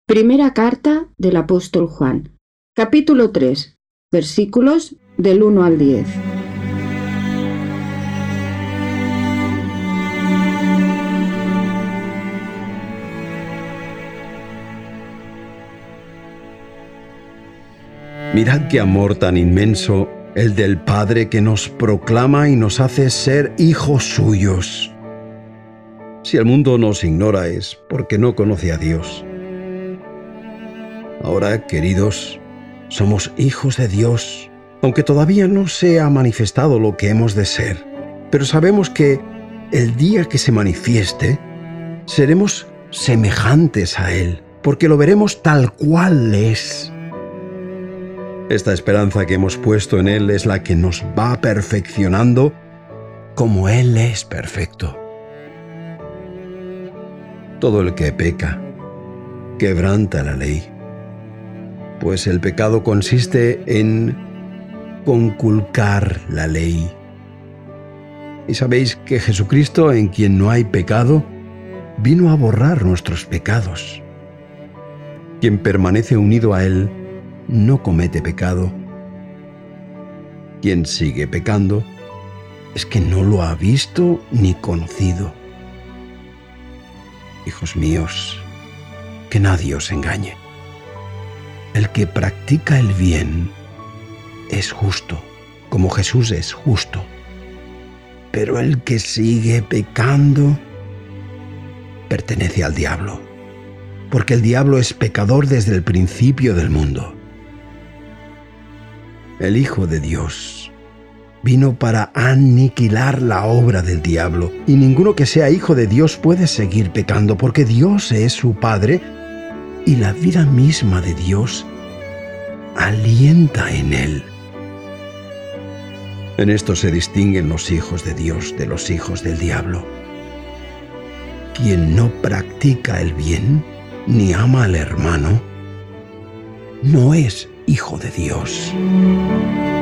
Primera carta del apóstol Juan, capítulo 3, versículos del 1 al 10. Mirad qué amor tan inmenso el del Padre, que nos proclama y nos hace ser hijos suyos. Si el mundo nos ignora es porque no conoce a Dios. Ahora, queridos, somos hijos de Dios, aunque todavía no se ha manifestado lo que hemos de ser. Pero sabemos que el día que se manifieste, seremos semejantes a Él, porque lo veremos tal cual es. Esta esperanza que hemos puesto en Él es la que nos va perfeccionando como Él es perfecto. Todo el que peca quebranta la ley, pues el pecado consiste en conculcar la ley. Y sabéis que Jesucristo, en quien no hay pecado, vino a borrar nuestros pecados. Quien permanece unido a Él no comete pecado. Quien sigue pecando es que no lo ha visto ni conocido. Hijos míos, que nadie os engañe. El que practica el bien es justo, como Jesús es justo. Pero el que sigue pecando pertenece al diablo, porque el diablo es pecador desde el principio del mundo. El Hijo de Dios vino para aniquilar la obra del diablo, y ninguno que sea hijo de Dios puede seguir pecando, porque Dios es su Padre, y la vida misma de Dios alienta en Él. En esto se distinguen los hijos de Dios de los hijos del diablo. Quien no practica el bien, ni ama al hermano, no es hijo de Dios.